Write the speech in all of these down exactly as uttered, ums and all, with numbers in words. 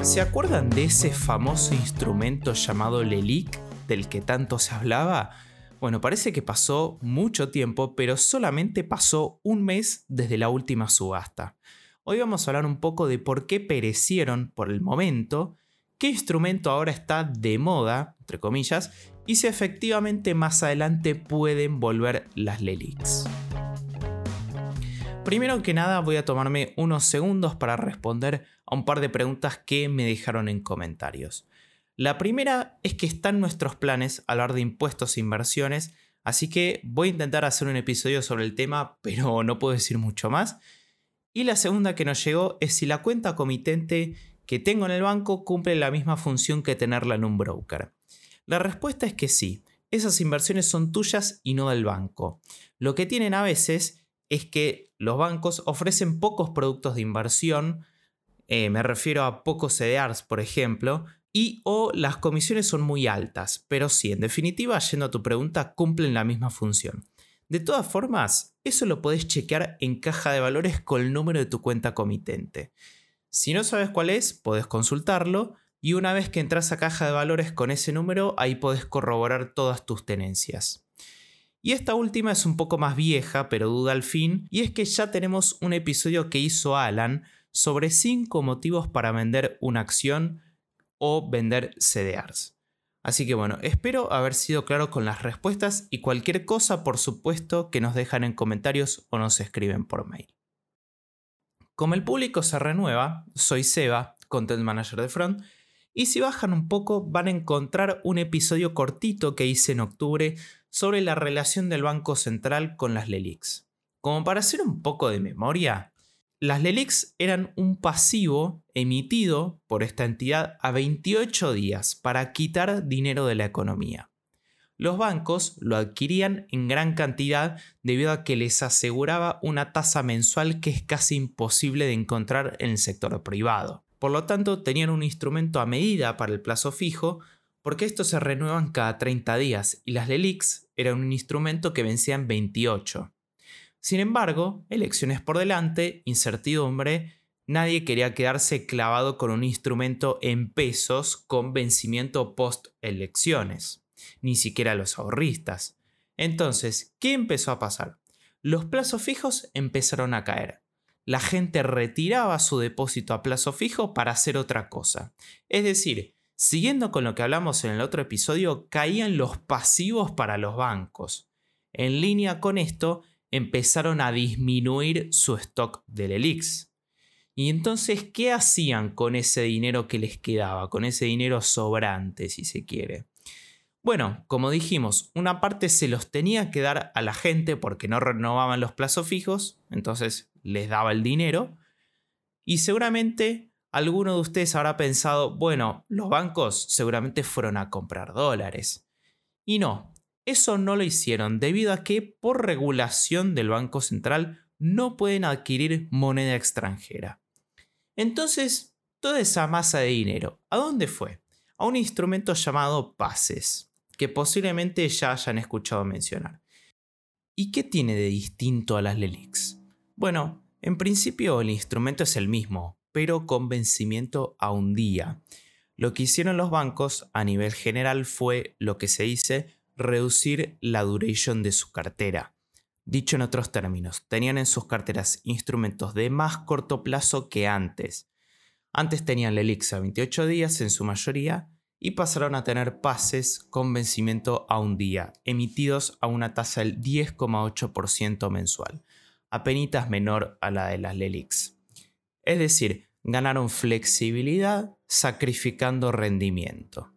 ¿Se acuerdan de ese famoso instrumento llamado LELIQ del que tanto se hablaba? Bueno, parece que pasó mucho tiempo, pero solamente pasó un mes desde la última subasta. Hoy vamos a hablar un poco de por qué perecieron por el momento, qué instrumento ahora está de moda, entre comillas, y si efectivamente más adelante pueden volver las LELIQs. Primero que nada voy a tomarme unos segundos para responder a un par de preguntas que me dejaron en comentarios. La primera es que están nuestros planes hablar de impuestos e inversiones, así que voy a intentar hacer un episodio sobre el tema, pero no puedo decir mucho más. Y la segunda que nos llegó es si la cuenta comitente que tengo en el banco cumple la misma función que tenerla en un broker. La respuesta es que sí, esas inversiones son tuyas y no del banco. Lo que tienen a veces es que los bancos ofrecen pocos productos de inversión, eh, me refiero a pocos C D Rs, por ejemplo, y o las comisiones son muy altas, pero sí, en definitiva, yendo a tu pregunta, cumplen la misma función. De todas formas, eso lo podés chequear en caja de valores con el número de tu cuenta comitente. Si no sabes cuál es, podés consultarlo y una vez que entras a caja de valores con ese número, ahí podés corroborar todas tus tenencias. Y esta última es un poco más vieja, pero duda al fin, y es que ya tenemos un episodio que hizo Alan sobre cinco motivos para vender una acción o vender C D Rs. Así que bueno, espero haber sido claro con las respuestas y cualquier cosa, por supuesto, que nos dejan en comentarios o nos escriben por mail. Como el público se renueva, soy Seba, Content Manager de Front, y si bajan un poco van a encontrar un episodio cortito que hice en octubre sobre la relación del Banco Central con las LELIQs. Como para hacer un poco de memoria, las LELIQs eran un pasivo emitido por esta entidad a veintiocho días para quitar dinero de la economía. Los bancos lo adquirían en gran cantidad debido a que les aseguraba una tasa mensual que es casi imposible de encontrar en el sector privado. Por lo tanto, tenían un instrumento a medida para el plazo fijo, porque estos se renuevan cada treinta días y las LELIQs eran un instrumento que vencía en veintiocho. Sin embargo, elecciones por delante, incertidumbre, nadie quería quedarse clavado con un instrumento en pesos con vencimiento post-elecciones, ni siquiera los ahorristas. Entonces, ¿qué empezó a pasar? Los plazos fijos empezaron a caer. La gente retiraba su depósito a plazo fijo para hacer otra cosa. Es decir, siguiendo con lo que hablamos en el otro episodio, caían los pasivos para los bancos. En línea con esto, empezaron a disminuir su stock de LELIQs. Y entonces, ¿qué hacían con ese dinero que les quedaba? Con ese dinero sobrante, si se quiere. Bueno, como dijimos, una parte se los tenía que dar a la gente porque no renovaban los plazos fijos, entonces les daba el dinero. Y seguramente alguno de ustedes habrá pensado, bueno, los bancos seguramente fueron a comprar dólares. Y no, eso no lo hicieron debido a que por regulación del Banco Central no pueden adquirir moneda extranjera. Entonces, toda esa masa de dinero, ¿a dónde fue? A un instrumento llamado PASES, que posiblemente ya hayan escuchado mencionar. ¿Y qué tiene de distinto a las LELIQs? Bueno, en principio el instrumento es el mismo, pero con vencimiento a un día. Lo que hicieron los bancos a nivel general fue lo que se dice reducir la duration de su cartera. Dicho en otros términos, tenían en sus carteras instrumentos de más corto plazo que antes. Antes tenían LELIQs a veintiocho días en su mayoría y pasaron a tener PASES con vencimiento a un día, emitidos a una tasa del diez coma ocho por ciento mensual, apenitas menor a la de las LELIQs. Es decir, ganaron flexibilidad sacrificando rendimiento.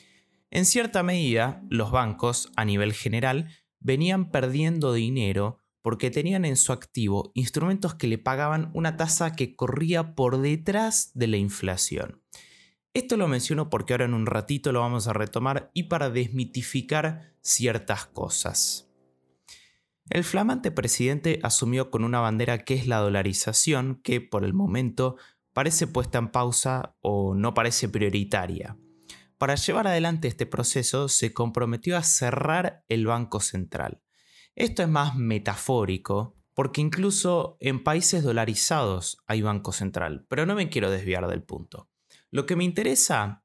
En cierta medida, los bancos, a nivel general, venían perdiendo dinero porque tenían en su activo instrumentos que le pagaban una tasa que corría por detrás de la inflación. Esto lo menciono porque ahora en un ratito lo vamos a retomar y para desmitificar ciertas cosas. El flamante presidente asumió con una bandera que es la dolarización, que por el momento parece puesta en pausa o no parece prioritaria. Para llevar adelante este proceso se comprometió a cerrar el Banco Central. Esto es más metafórico, porque incluso en países dolarizados hay Banco Central, pero no me quiero desviar del punto. Lo que me interesa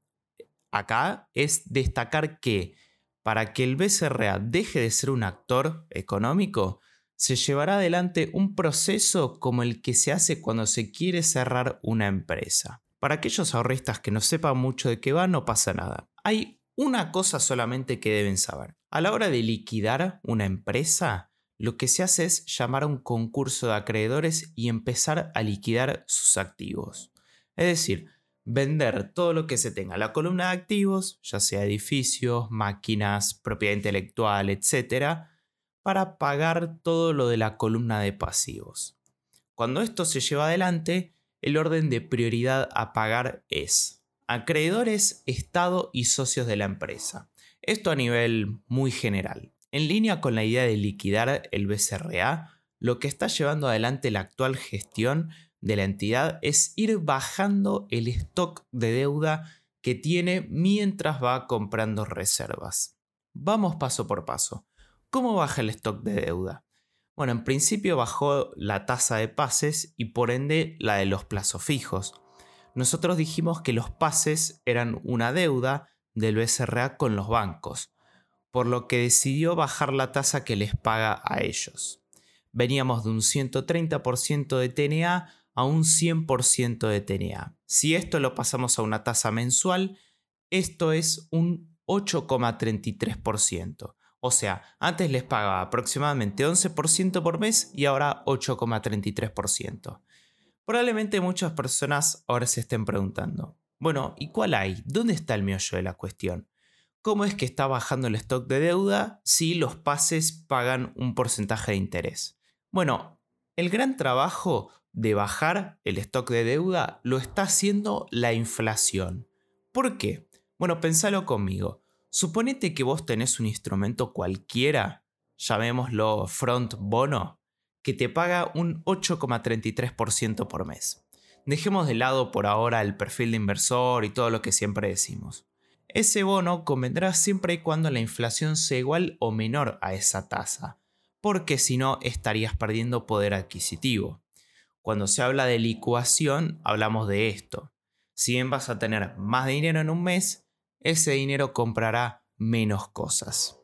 acá es destacar que para que el B C R A deje de ser un actor económico, se llevará adelante un proceso como el que se hace cuando se quiere cerrar una empresa. Para aquellos ahorristas que no sepan mucho de qué va, no pasa nada. Hay una cosa solamente que deben saber. A la hora de liquidar una empresa, lo que se hace es llamar a un concurso de acreedores y empezar a liquidar sus activos. Es decir, vender todo lo que se tenga en la columna de activos, ya sea edificios, máquinas, propiedad intelectual, etcétera, para pagar todo lo de la columna de pasivos. Cuando esto se lleva adelante, el orden de prioridad a pagar es acreedores, Estado y socios de la empresa. Esto a nivel muy general. En línea con la idea de liquidar el B C R A, lo que está llevando adelante la actual gestión de la entidad es ir bajando el stock de deuda que tiene mientras va comprando reservas. Vamos paso por paso. ¿Cómo baja el stock de deuda? Bueno, en principio bajó la tasa de pases y por ende la de los plazos fijos. Nosotros dijimos que los pases eran una deuda del B C R A con los bancos, por lo que decidió bajar la tasa que les paga a ellos. Veníamos de un ciento treinta por ciento de T N A a un cien por ciento de T N A. Si esto lo pasamos a una tasa mensual, esto es un ocho coma treinta y tres por ciento. O sea, antes les pagaba aproximadamente once por ciento por mes y ahora ocho coma treinta y tres por ciento. Probablemente muchas personas ahora se estén preguntando, bueno, ¿y cuál hay? ¿Dónde está el meollo de la cuestión? ¿Cómo es que está bajando el stock de deuda si los pases pagan un porcentaje de interés? Bueno, el gran trabajo de bajar el stock de deuda lo está haciendo la inflación. ¿Por qué? Bueno, pensalo conmigo. Suponete que vos tenés un instrumento cualquiera, llamémoslo front bono, que te paga un ocho coma treinta y tres por ciento por mes. Dejemos de lado por ahora el perfil de inversor y todo lo que siempre decimos. Ese bono convendrá siempre y cuando la inflación sea igual o menor a esa tasa, porque si no estarías perdiendo poder adquisitivo. Cuando se habla de licuación, hablamos de esto. Si bien vas a tener más dinero en un mes, ese dinero comprará menos cosas.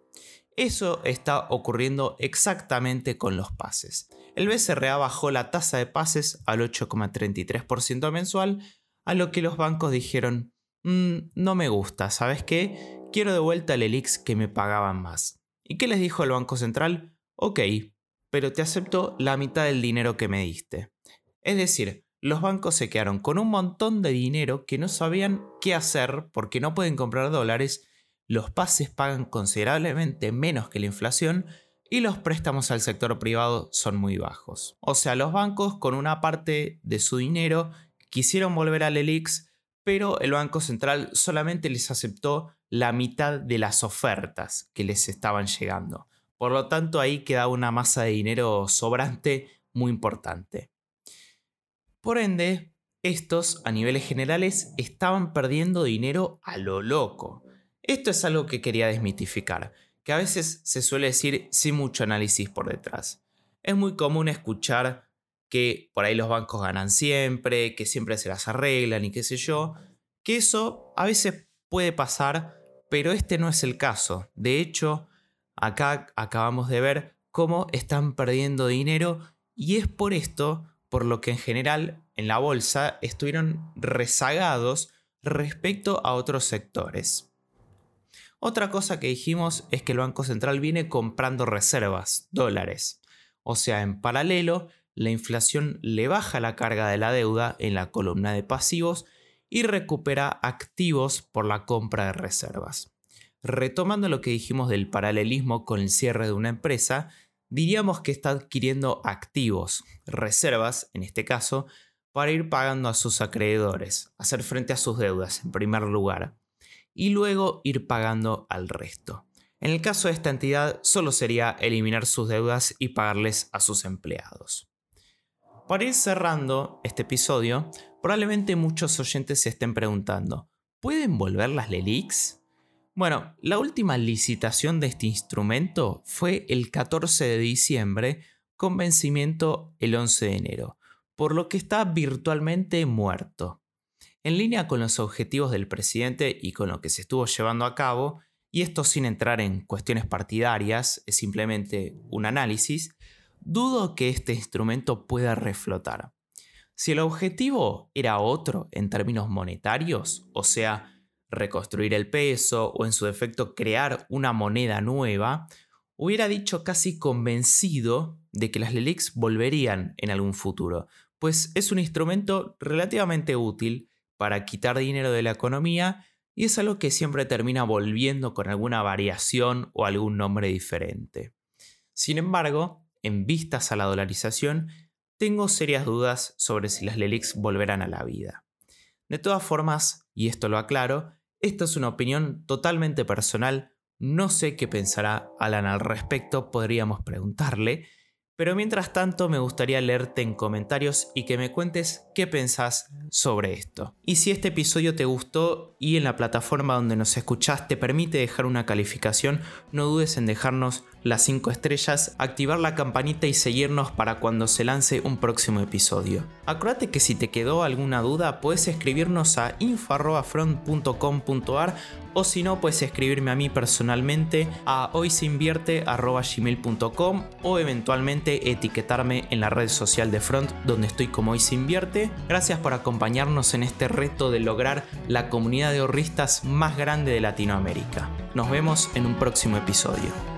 Eso está ocurriendo exactamente con los pases. El B C R A bajó la tasa de pases al ocho coma treinta y tres por ciento mensual, a lo que los bancos dijeron, mmm, no me gusta, ¿sabes qué? Quiero de vuelta el ELIX que me pagaban más. ¿Y qué les dijo el Banco Central? Ok, pero te acepto la mitad del dinero que me diste. Es decir, los bancos se quedaron con un montón de dinero que no sabían qué hacer porque no pueden comprar dólares, los pases pagan considerablemente menos que la inflación y los préstamos al sector privado son muy bajos. O sea, los bancos con una parte de su dinero quisieron volver al ELIX, pero el Banco Central solamente les aceptó la mitad de las ofertas que les estaban llegando. Por lo tanto, ahí queda una masa de dinero sobrante muy importante. Por ende, estos a niveles generales estaban perdiendo dinero a lo loco. Esto es algo que quería desmitificar, que a veces se suele decir sin mucho análisis por detrás. Es muy común escuchar que por ahí los bancos ganan siempre, que siempre se las arreglan y qué sé yo, que eso a veces puede pasar, pero este no es el caso. De hecho, acá acabamos de ver cómo están perdiendo dinero y es por esto por lo que en general en la bolsa estuvieron rezagados respecto a otros sectores. Otra cosa que dijimos es que el Banco Central viene comprando reservas, dólares. O sea, en paralelo, la inflación le baja la carga de la deuda en la columna de pasivos y recupera activos por la compra de reservas. Retomando lo que dijimos del paralelismo con el cierre de una empresa, diríamos que está adquiriendo activos, reservas en este caso, para ir pagando a sus acreedores, hacer frente a sus deudas en primer lugar, y luego ir pagando al resto. En el caso de esta entidad solo sería eliminar sus deudas y pagarles a sus empleados. Para ir cerrando este episodio, probablemente muchos oyentes se estén preguntando, ¿pueden volver las LELIQs? Bueno, la última licitación de este instrumento fue el catorce de diciembre con vencimiento el once de enero, por lo que está virtualmente muerto. En línea con los objetivos del presidente y con lo que se estuvo llevando a cabo, y esto sin entrar en cuestiones partidarias, es simplemente un análisis, dudo que este instrumento pueda reflotar. Si el objetivo era otro en términos monetarios, o sea, reconstruir el peso o en su defecto crear una moneda nueva, hubiera dicho casi convencido de que las LELIQs volverían en algún futuro, pues es un instrumento relativamente útil para quitar dinero de la economía y es algo que siempre termina volviendo con alguna variación o algún nombre diferente. Sin embargo, en vistas a la dolarización, tengo serias dudas sobre si las LELIQs volverán a la vida. De todas formas, y esto lo aclaro, esta es una opinión totalmente personal, no sé qué pensará Alan al respecto, podríamos preguntarle, pero mientras tanto me gustaría leerte en comentarios y que me cuentes qué pensás sobre esto. Y si este episodio te gustó y en la plataforma donde nos escuchás te permite dejar una calificación, no dudes en dejarnos las cinco estrellas, activar la campanita y seguirnos para cuando se lance un próximo episodio. Acuérdate que si te quedó alguna duda puedes escribirnos a info arroba front punto com punto ar o si no puedes escribirme a mí personalmente a hoyseinvierte arroba gmail punto com o eventualmente etiquetarme en la red social de Front donde estoy como hoyseinvierte. Gracias por acompañarnos en este reto de lograr la comunidad de ahorristas más grande de Latinoamérica. Nos vemos en un próximo episodio.